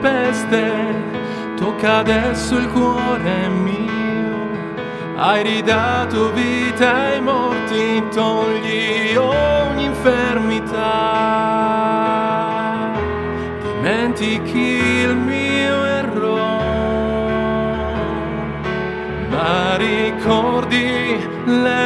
tempeste, tocca adesso il cuore mio. Hai ridato vita ai morti, togli ogni infermità, dimentichi il mio errore, ma ricordi le